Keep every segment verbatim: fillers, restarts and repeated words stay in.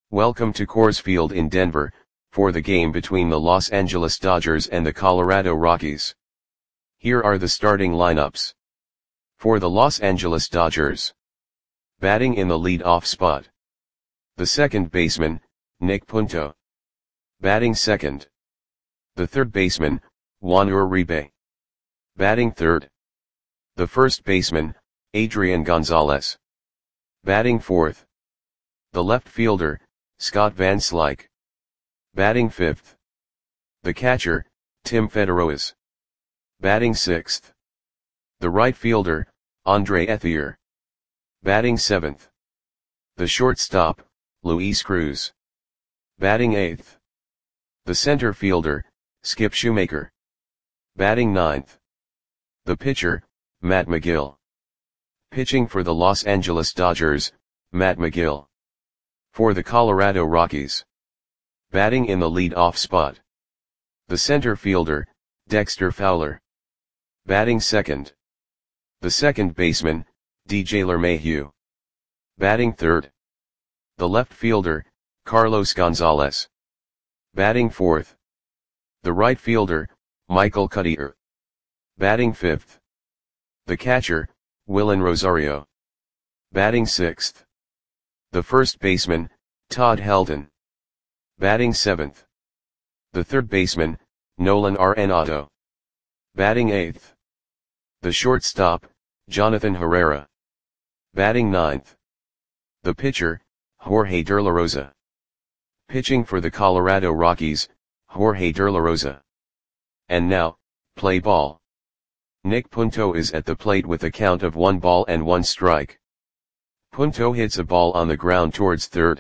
Welcome to Coors Field in Denver, for the game between the Los Angeles Dodgers and the Colorado Rockies. Here are the starting lineups. For the Los Angeles Dodgers. Batting in the lead-off spot. The second baseman, Nick Punto. Batting second. The third baseman, Juan Uribe. Batting third. The first baseman, Adrian Gonzalez. Batting fourth. The left fielder, Scott Van Slyke. Batting fifth. The catcher, Tim Federowes. Batting sixth. The right fielder, Andre Ethier. Batting seventh. The shortstop, Luis Cruz. Batting eighth. The center fielder, Skip Shoemaker. Batting ninth. The pitcher, Matt Magill. Pitching for the Los Angeles Dodgers, Matt Magill. For the Colorado Rockies. Batting in the lead-off spot. The center fielder, Dexter Fowler. Batting second. The second baseman, D J LeMahieu. Batting third. The left fielder, Carlos Gonzalez. Batting fourth. The right fielder, Michael Cuddyer. Batting fifth. The catcher, Willen Rosario. Batting sixth. The first baseman, Todd Helton. Batting seventh. The third baseman, Nolan Arenado. Batting eighth. The shortstop, Jonathan Herrera. Batting ninth. The pitcher, Jorge De La Rosa. Pitching for the Colorado Rockies, Jorge De La Rosa. And now, play ball. Nick Punto is at the plate with a count of one ball and one strike. Punto hits a ball on the ground towards third.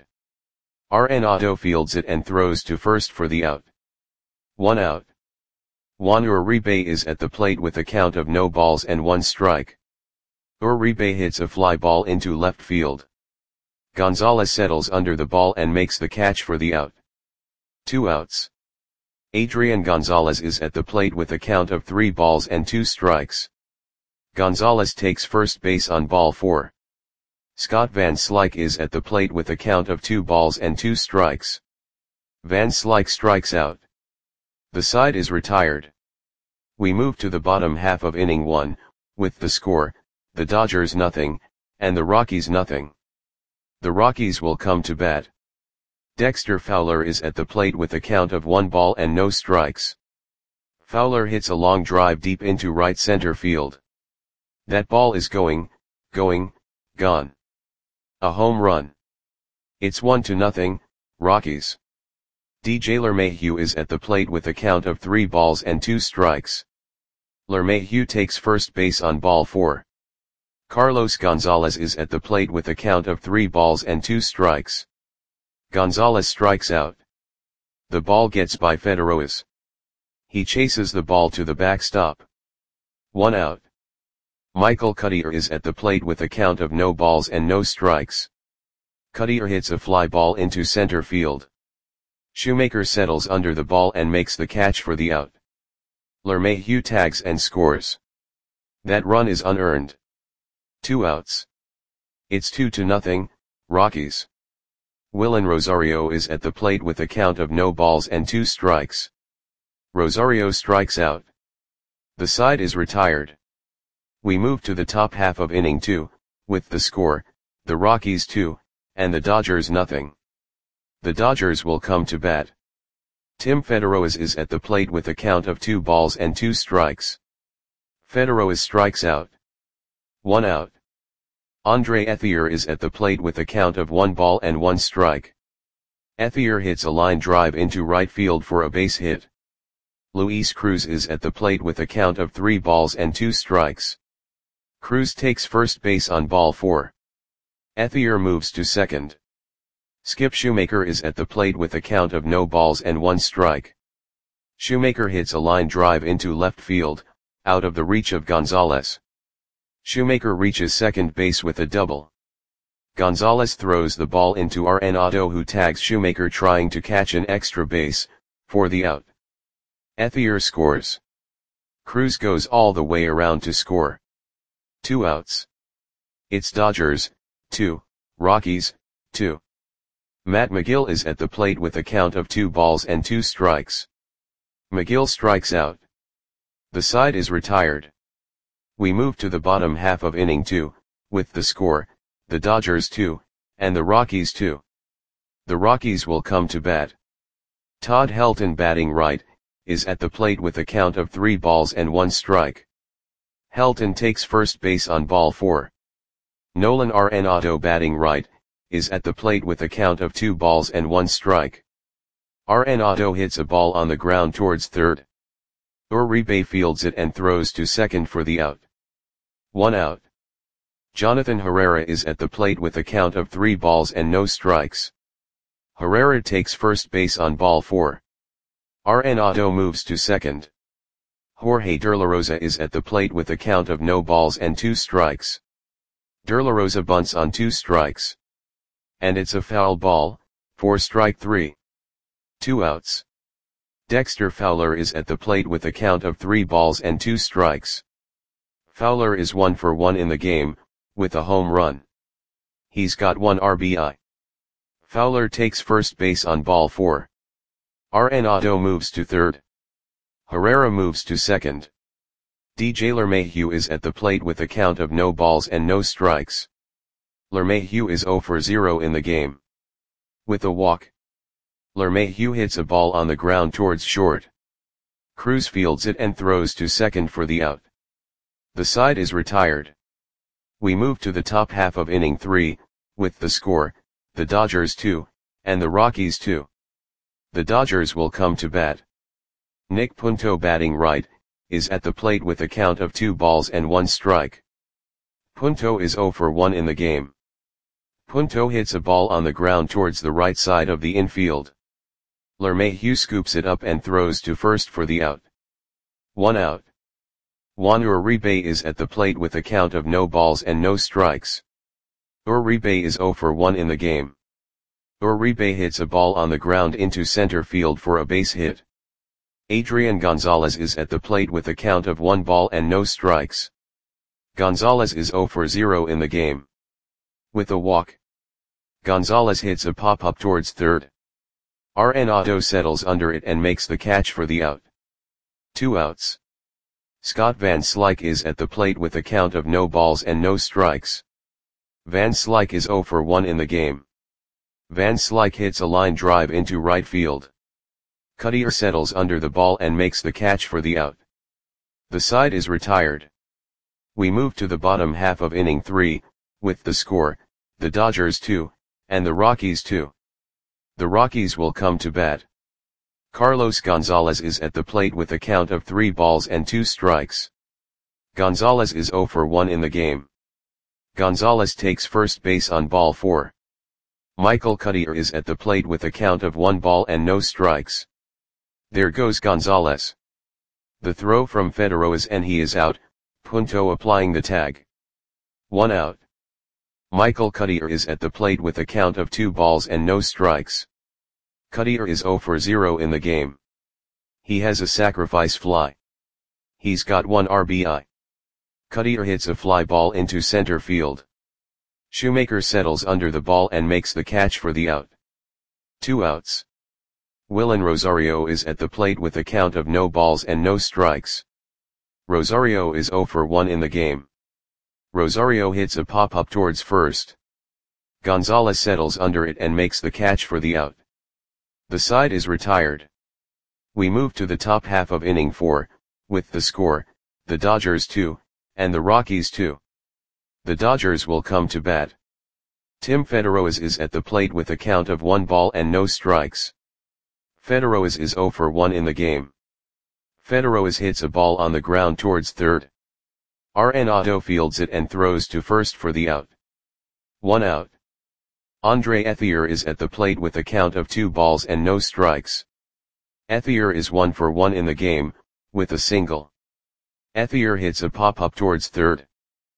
Arenado fields it and throws to first for the out. One out. Juan Uribe is at the plate with a count of no balls and one strike. Uribe hits a fly ball into left field. Gonzalez settles under the ball and makes the catch for the out. Two outs. Adrian Gonzalez is at the plate with a count of three balls and two strikes. Gonzalez takes first base on ball four. Scott Van Slyke is at the plate with a count of two balls and two strikes. Van Slyke strikes out. The side is retired. We move to the bottom half of inning one, with the score, the Dodgers nothing, and the Rockies nothing. The Rockies will come to bat. Dexter Fowler is at the plate with a count of one ball and no strikes. Fowler hits a long drive deep into right center field. That ball is going, going, gone. A home run. It's one to nothing, Rockies. D J LeMahieu is at the plate with a count of three balls and two strikes. LeMahieu takes first base on ball four. Carlos Gonzalez is at the plate with a count of three balls and two strikes. Gonzalez strikes out. The ball gets by Federowes. He chases the ball to the backstop. One out. Michael Cuddyer is at the plate with a count of no balls and no strikes. Cuddyer hits a fly ball into center field. Shoemaker settles under the ball and makes the catch for the out. LeMahieu tags and scores. That run is unearned. Two outs. It's two to nothing, Rockies. Willen Rosario is at the plate with a count of no balls and two strikes. Rosario strikes out. The side is retired. We move to the top half of inning two, with the score, the Rockies two, and the Dodgers nothing. The Dodgers will come to bat. Tim Federowes is at the plate with a count of two balls and two strikes. Federowes strikes out. One out. Andre Ethier is at the plate with a count of one ball and one strike. Ethier hits a line drive into right field for a base hit. Luis Cruz is at the plate with a count of three balls and two strikes. Cruz takes first base on ball four. Ethier moves to second. Skip Shoemaker is at the plate with a count of no balls and one strike. Shoemaker hits a line drive into left field, out of the reach of Gonzalez. Shoemaker reaches second base with a double. Gonzalez throws the ball into Arenado, who tags Shoemaker trying to catch an extra base, for the out. Ethier scores. Cruz goes all the way around to score. Two outs. It's Dodgers, two, Rockies, two. Matt Magill is at the plate with a count of two balls and two strikes. Magill strikes out. The side is retired. We move to the bottom half of inning two, with the score, the Dodgers two, and the Rockies two. The Rockies will come to bat. Todd Helton, batting right, is at the plate with a count of three balls and one strike. Helton takes first base on ball four. Nolan Arenado, batting right, is at the plate with a count of two balls and one strike. Arenado hits a ball on the ground towards third. Uribe fields it and throws to second for the out. One out. Jonathan Herrera is at the plate with a count of three balls and no strikes. Herrera takes first base on ball four. Arenado moves to second. Jorge De La Rosa is at the plate with a count of no balls and two strikes. De La Rosa bunts on two strikes. And it's a foul ball, for strike three. Two outs. Dexter Fowler is at the plate with a count of three balls and two strikes. Fowler is one for one in the game, with a home run. He's got one R B I. Fowler takes first base on ball four. Arenado moves to third. Herrera moves to second. D J LeMahieu is at the plate with a count of no balls and no strikes. LeMahieu is zero for zero in the game. With a walk. LeMahieu hits a ball on the ground towards short. Cruz fields it and throws to second for the out. The side is retired. We move to the top half of inning three, with the score, the Dodgers two, and the Rockies two. The Dodgers will come to bat. Nick Punto, batting right, is at the plate with a count of two balls and one strike. Punto is zero for one in the game. Punto hits a ball on the ground towards the right side of the infield. LeMahieu scoops it up and throws to first for the out. One out. Juan Uribe is at the plate with a count of no balls and no strikes. Uribe is zero for one in the game. Uribe hits a ball on the ground into center field for a base hit. Adrian Gonzalez is at the plate with a count of one ball and no strikes. Gonzalez is zero for zero in the game. With a walk. Gonzalez hits a pop-up towards third. Arenado settles under it and makes the catch for the out. Two outs. Scott Van Slyke is at the plate with a count of no balls and no strikes. Van Slyke is zero for one in the game. Van Slyke hits a line drive into right field. Cutter settles under the ball and makes the catch for the out. The side is retired. We move to the bottom half of inning three, with the score, the Dodgers two, and the Rockies two. The Rockies will come to bat. Carlos Gonzalez is at the plate with a count of three balls and two strikes. Gonzalez is zero for one in the game. Gonzalez takes first base on ball four. Michael Cutter is at the plate with a count of one ball and no strikes. There goes Gonzalez. The throw from Federoas and he is out, Punto applying the tag. One out. Michael Cutter is at the plate with a count of two balls and no strikes. Cutter is zero for zero in the game. He has a sacrifice fly. He's got one R B I. Cutter hits a fly ball into center field. Shoemaker settles under the ball and makes the catch for the out. Two outs. Willen Rosario is at the plate with a count of no balls and no strikes. Rosario is zero for one in the game. Rosario hits a pop-up towards first. Gonzalez settles under it and makes the catch for the out. The side is retired. We move to the top half of inning four, with the score, the Dodgers two, and the Rockies two. The Dodgers will come to bat. Tim Federoas is at the plate with a count of one ball and no strikes. Federoas is zero for one in the game. Federoas hits a ball on the ground towards third. Arenado fields it and throws to first for the out. One out. Andre Ethier is at the plate with a count of two balls and no strikes. Ethier is one for one in the game, with a single. Ethier hits a pop-up towards third.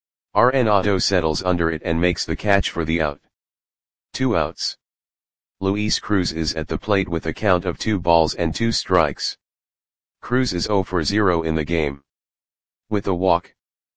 Arenado settles under it and makes the catch for the out. Two outs. Luis Cruz is at the plate with a count of two balls and two strikes. Cruz is zero for zero in the game. With a walk.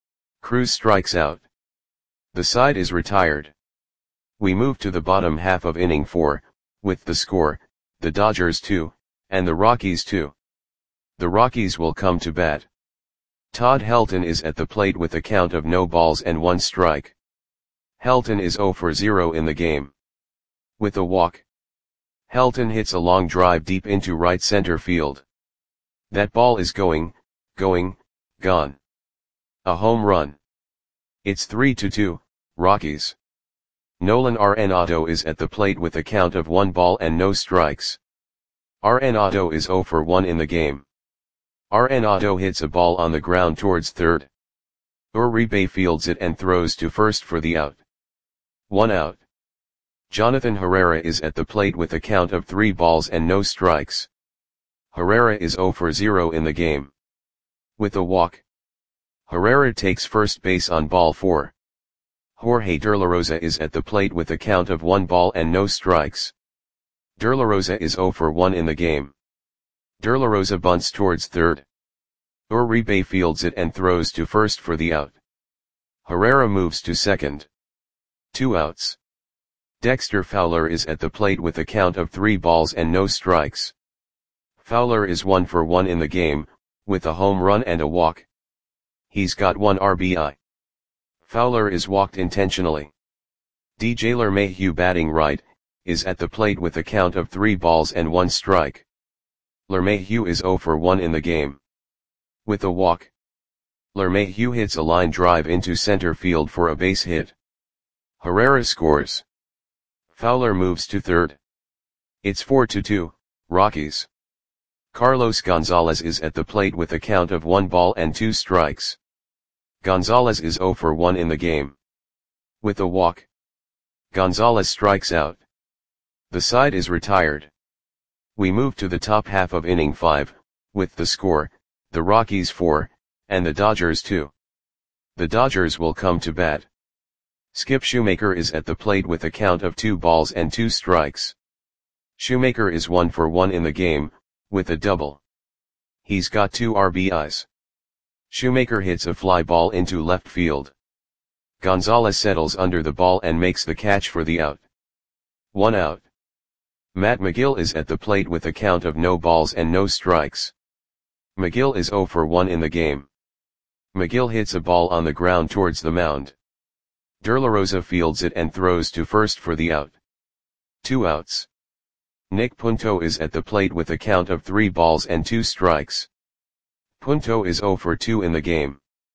Cruz strikes out. The side is retired. We move to the bottom half of inning four, with the score, the Dodgers two, and the Rockies two. The Rockies will come to bat. Todd Helton is at the plate with a count of no balls and one strike. Helton is zero for zero in the game. With a walk, Helton hits a long drive deep into right center field. That ball is going, going, gone. A home run. It's three to two, Rockies. Nolan Arenado is at the plate with a count of one ball and no strikes. Arenado is zero for one in the game. Arenado hits a ball on the ground towards third. Uribe fields it and throws to first for the out. One out. Jonathan Herrera is at the plate with a count of three balls and no strikes. Herrera is zero for zero in the game. With a walk, Herrera takes first base on ball four. Jorge De La Rosa is at the plate with a count of one ball and no strikes. De La Rosa is zero for one in the game. De La Rosa bunts towards third. Uribe fields it and throws to first for the out. Herrera moves to second. Two outs. Dexter Fowler is at the plate with a count of three balls and no strikes. Fowler is one for one in the game, with a home run and a walk. He's got one R B I. Fowler is walked intentionally. D J LeMahieu, batting right, is at the plate with a count of three balls and one strike. LeMahieu is zero for one in the game. With a walk, LeMahieu hits a line drive into center field for a base hit. Herrera scores. Fowler moves to third. It's four to two, Rockies. Carlos Gonzalez is at the plate with a count of one ball and two strikes. Gonzalez is zero for one in the game. With a walk, Gonzalez strikes out. The side is retired. We move to the top half of inning five, with the score, the Rockies four, and the Dodgers two. The Dodgers will come to bat. Skip Shoemaker is at the plate with a count of two balls and two strikes. Shoemaker is one for one in the game, with a double. He's got two R B Is. Shoemaker hits a fly ball into left field. Gonzalez settles under the ball and makes the catch for the out. One out. Matt McGill is at the plate with a count of no balls and no strikes. McGill is zero for one in the game. McGill hits a ball on the ground towards the mound. De La Rosa fields it and throws to first for the out. Two outs. Nick Punto is at the plate with a count of three balls and two strikes. Punto is zero for two in the game.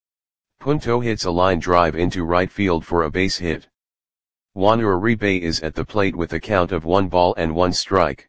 Punto hits a line drive into right field for a base hit. Juan Uribe is at the plate with a count of one ball and one strike.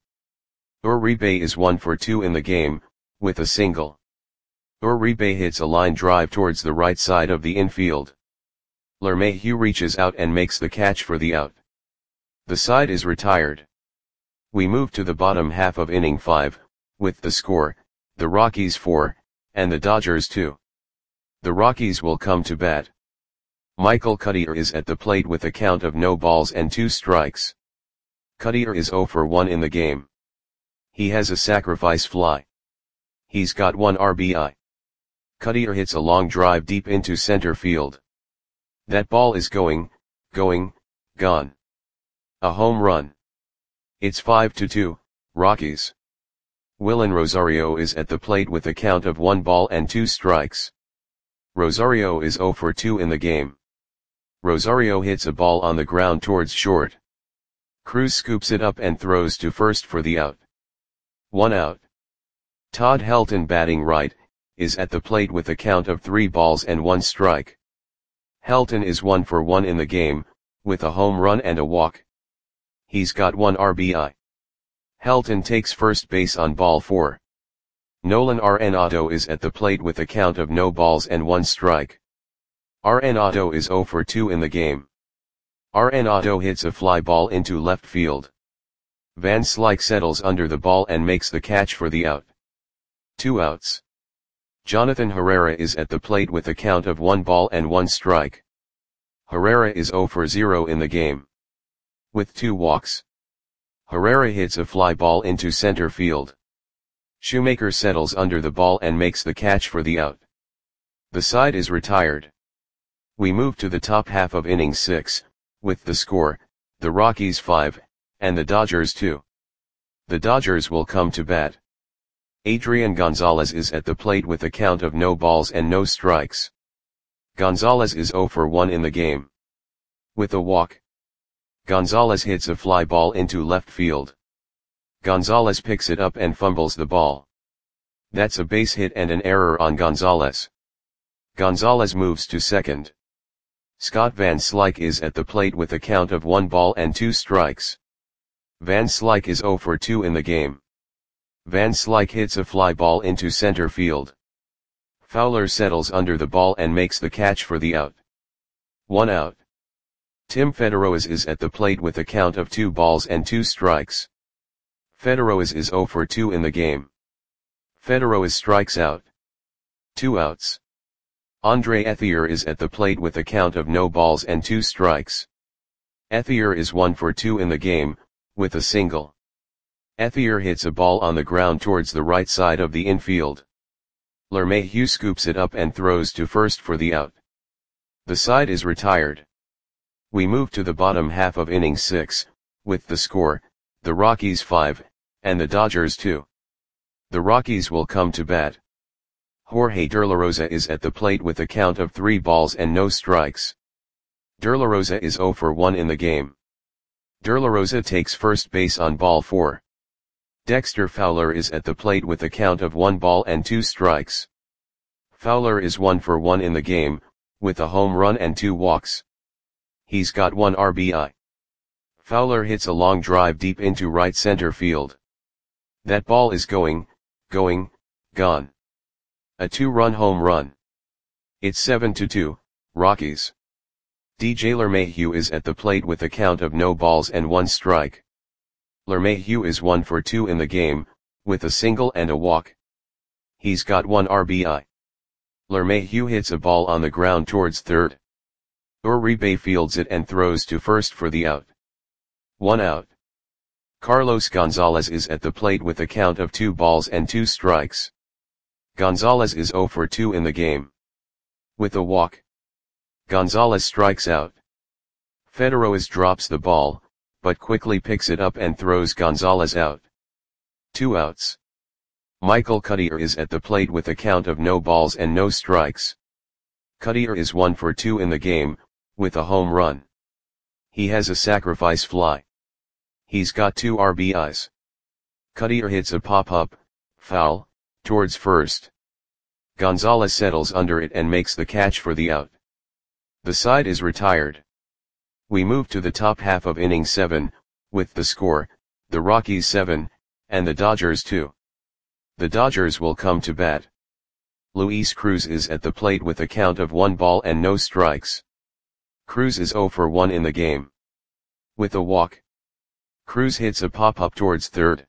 Uribe is one for two in the game, with a single. Uribe hits a line drive towards the right side of the infield. LeMahieu reaches out and makes the catch for the out. The side is retired. We move to the bottom half of inning five, with the score, the Rockies four, and the Dodgers two. The Rockies will come to bat. Michael Cuddyer is at the plate with a count of no balls and two strikes. Cuddyer is zero for one in the game. He has a sacrifice fly. He's got one R B I. Cuddyer hits a long drive deep into center field. That ball is going, going, gone. A home run. It's five to two, Rockies. Willen Rosario is at the plate with a count of one ball and two strikes. Rosario is zero for two in the game. Rosario hits a ball on the ground towards short. Cruz scoops it up and throws to first for the out. One out. Todd Helton, batting right, is at the plate with a count of three balls and one strike. Helton is one for one in the game, with a home run and a walk. He's got one R B I. Helton takes first base on ball four. Nolan Arenado is at the plate with a count of no balls and one strike. Arenado is zero for two in the game. Arenado hits a fly ball into left field. Van Slyke settles under the ball and makes the catch for the out. Two outs. Jonathan Herrera is at the plate with a count of one ball and one strike. Herrera is zero for zero in the game. With two walks, Herrera hits a fly ball into center field. Shoemaker settles under the ball and makes the catch for the out. The side is retired. We move to the top half of inning six, with the score, the Rockies five, and the Dodgers two. The Dodgers will come to bat. Adrian Gonzalez is at the plate with a count of no balls and no strikes. Gonzalez is zero for one in the game. With a walk, Gonzalez hits a fly ball into left field. Gonzalez picks it up and fumbles the ball. That's a base hit and an error on Gonzalez. Gonzalez moves to second. Scott Van Slyke is at the plate with a count of one ball and two strikes. Van Slyke is zero for two in the game. Van Slyke hits a fly ball into center field. Fowler settles under the ball and makes the catch for the out. One out. Tim Federoez is at the plate with a count of two balls and two strikes. Federoez is zero for two in the game. Federoez strikes out. Two outs. Andre Ethier is at the plate with a count of no balls and two strikes. Ethier is one for two in the game, with a single. Ethier hits a ball on the ground towards the right side of the infield. LeMahieu scoops it up and throws to first for the out. The side is retired. We move to the bottom half of inning six, with the score, the Rockies five, and the Dodgers two. The Rockies will come to bat. Jorge Derlarosa is at the plate with a count of three balls and no strikes. Derlarosa is zero for one in the game. Derlarosa takes first base on ball four. Dexter Fowler is at the plate with a count of one ball and two strikes. Fowler is one for one in the game, with a home run and two walks. He's got one R B I. Fowler hits a long drive deep into right center field. That ball is going, going, gone. A two-run home run. It's seven to two, Rockies. D J LeMahieu is at the plate with a count of no balls and one strike. LeMahieu is one for two in the game, with a single and a walk. He's got one R B I. LeMahieu hits a ball on the ground towards third. Uribe fields it and throws to first for the out. One out. Carlos Gonzalez is at the plate with a count of two balls and two strikes. Gonzalez is zero for two in the game. With a walk, Gonzalez strikes out. Federoez drops the ball, but quickly picks it up and throws Gonzalez out. Two outs. Michael Cuddyer is at the plate with a count of no balls and no strikes. Cuddyer is one for two in the game, with a home run. He has a sacrifice fly. He's got two R B Is. Cuddyer hits a pop-up, foul, towards first. Gonzalez settles under it and makes the catch for the out. The side is retired. We move to the top half of inning seven, with the score, the Rockies seven, and the Dodgers two. The Dodgers will come to bat. Luis Cruz is at the plate with a count of one ball and no strikes. Cruz is zero for one in the game. With a walk, Cruz hits a pop-up towards third.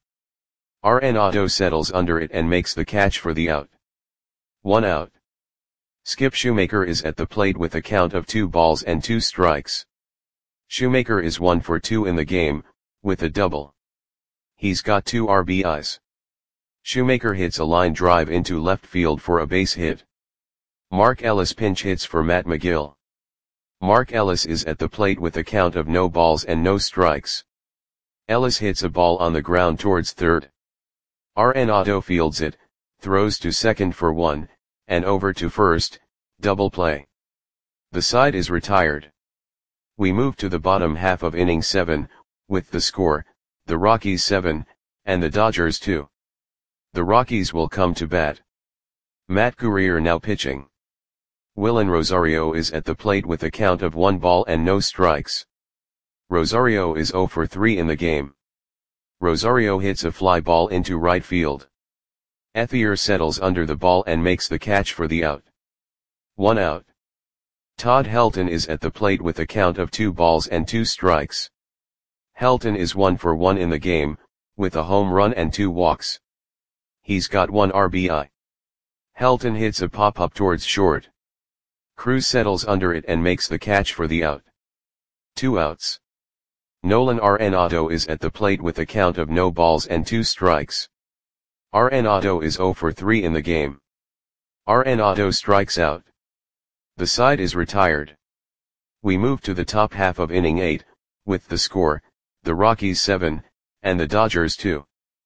Arenado settles under it and makes the catch for the out. One out. Skip Shoemaker is at the plate with a count of two balls and two strikes. Shoemaker is one for two in the game, with a double. He's got two R B Is. Shoemaker hits a line drive into left field for a base hit. Mark Ellis pinch hits for Matt McGill. Mark Ellis is at the plate with a count of no balls and no strikes. Ellis hits a ball on the ground towards third. Arenado fields it, throws to second for one, and over to first, double play. The side is retired. We move to the bottom half of inning seven, with the score, the Rockies seven, and the Dodgers two. The Rockies will come to bat. Matt Guerrier now pitching. Willen Rosario is at the plate with a count of one ball and no strikes. Rosario is zero for three in the game. Rosario hits a fly ball into right field. Ethier settles under the ball and makes the catch for the out. One out. Todd Helton is at the plate with a count of two balls and two strikes. Helton is one for one in the game, with a home run and two walks. He's got one R B I. Helton hits a pop-up towards short. Cruz settles under it and makes the catch for the out. Two outs. Nolan Arenado is at the plate with a count of no balls and two strikes. Arenado is zero for three in the game. Arenado strikes out. The side is retired. We move to the top half of inning eight, with the score, the Rockies seven, and the Dodgers two.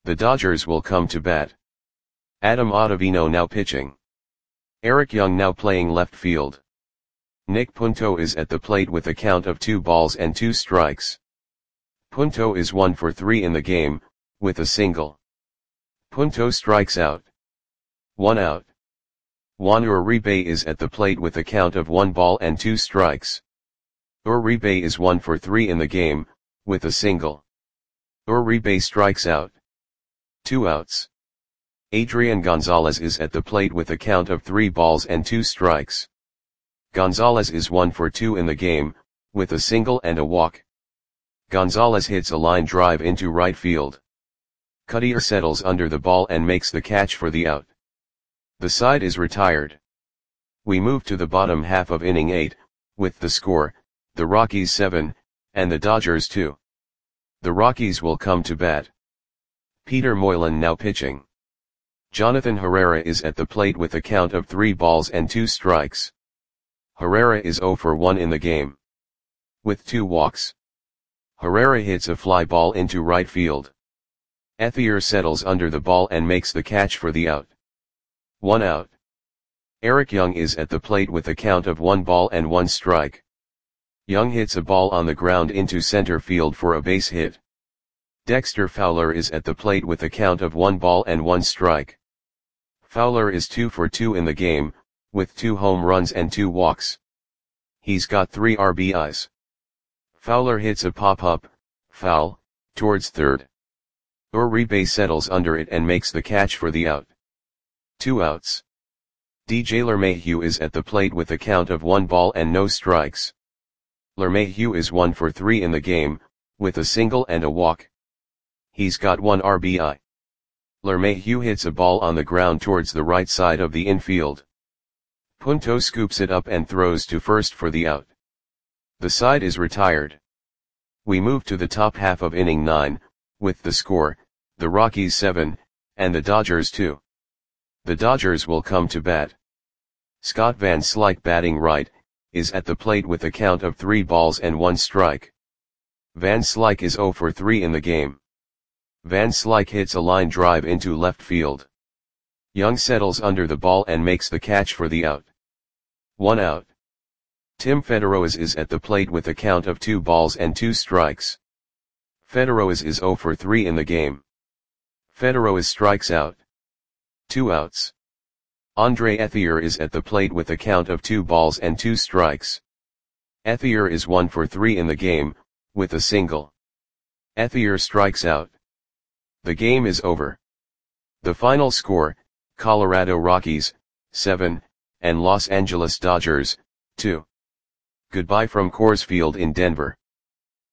The Dodgers will come to bat. Adam Ottavino now pitching. Eric Young now playing left field. Nick Punto is at the plate with a count of two balls and two strikes. Punto is one for three in the game, with a single. Punto strikes out. One out. Juan Uribe is at the plate with a count of one ball and two strikes. Uribe is one for three in the game, with a single. Uribe strikes out. Two outs. Adrian Gonzalez is at the plate with a count of three balls and two strikes. Gonzalez is one for two in the game, with a single and a walk. Gonzalez hits a line drive into right field. Cuddyer settles under the ball and makes the catch for the out. The side is retired. We move to the bottom half of inning eight, with the score, the Rockies seven, and the Dodgers two. The Rockies will come to bat. Peter Moylan now pitching. Jonathan Herrera is at the plate with a count of three balls and two strikes. Herrera is zero for one in the game, with two walks. Herrera hits a fly ball into right field. Ethier settles under the ball and makes the catch for the out. One out. Eric Young is at the plate with a count of one ball and one strike. Young hits a ball on the ground into center field for a base hit. Dexter Fowler is at the plate with a count of one ball and one strike. Fowler is two for two in the game, with two home runs and two walks. He's got three R B Is. Fowler hits a pop-up, foul, towards third. Uribe settles under it and makes the catch for the out. Two outs. D J LeMahieu is at the plate with a count of one ball and no strikes. LeMahieu is one for three in the game, with a single and a walk. He's got one R B I. LeMahieu hits a ball on the ground towards the right side of the infield. Punto scoops it up and throws to first for the out. The side is retired. We move to the top half of inning nine, with the score, the Rockies seven, and the Dodgers two. The Dodgers will come to bat. Scott Van Slyke batting right, is at the plate with a count of three balls and one strike. Van Slyke is zero for three in the game. Van Slyke hits a line drive into left field. Young settles under the ball and makes the catch for the out. One out. Tim Federoez is at the plate with a count of two balls and two strikes. Federoez is zero for three in the game. Federoez strikes out. Two outs. Andre Ethier is at the plate with a count of two balls and two strikes. Ethier is one for three in the game, with a single. Ethier strikes out. The game is over. The final score, Colorado Rockies, seven, and Los Angeles Dodgers, two. Goodbye from Coors Field in Denver.